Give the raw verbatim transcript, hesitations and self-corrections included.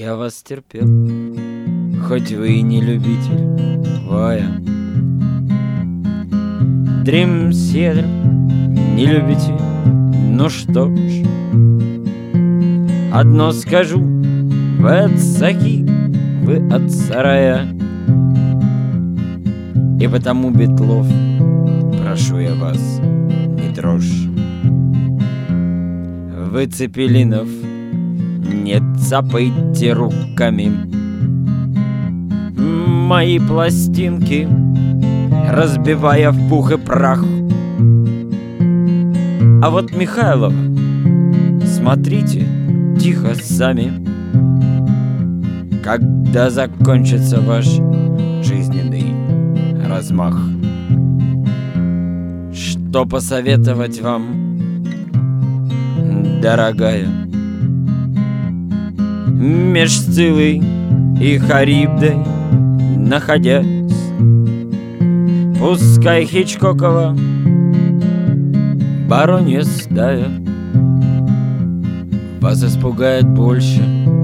Я вас терпел, хоть вы и не любитель воя. Dream Theater не любите? Ну что ж, одно скажу: вы от саки, вы от сарая. И потому, Бетлов, прошу я вас, не дрожь. Вы, Цепелинов, не цапайте руками мои пластинки, разбивая в пух и прах. А вот Михайлова, смотрите тихо сами, когда закончится ваш жизненный размах. Что посоветовать вам, дорогая? Меж Сциллой и Харибдой находясь, пускай Хичкокова баронья стая вас испугает больше,